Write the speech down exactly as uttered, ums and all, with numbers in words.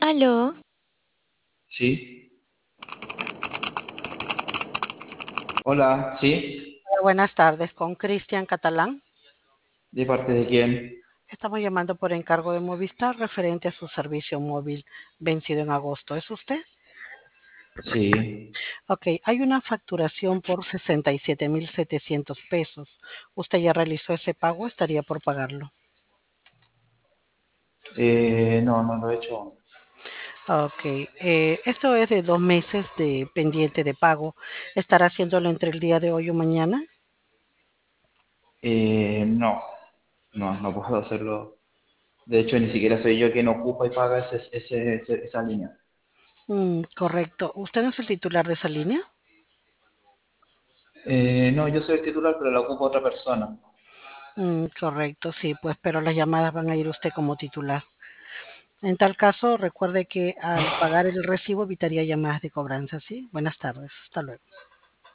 Aló, Sí, hola, sí, Hola, buenas tardes, con Cristian Catalán. ¿de parte de quién? Estamos llamando por encargo de Movistar referente a su servicio móvil vencido en agosto. ¿Es usted? Sí, Ok, hay una facturación por sesenta y siete mil setecientos pesos. ¿Usted ya realizó ese pago? ¿Estaría por pagarlo? eh, no, no lo he hecho aún. Ok, eh, esto es de dos meses de pendiente de pago. ¿Estará haciéndolo entre el día de hoy o mañana? Eh, no, no, no puedo hacerlo. De hecho, ni siquiera soy yo quien ocupa y paga ese, ese- ese- esa línea. Mm, correcto. ¿Usted no es el titular de esa línea? Eh, no, yo soy el titular, pero la ocupa otra persona. Mm, correcto, sí, pues, pero las llamadas van a ir usted como titular. En tal caso, recuerde que al pagar el recibo evitaría llamadas de cobranza, ¿sí? Buenas tardes, hasta luego.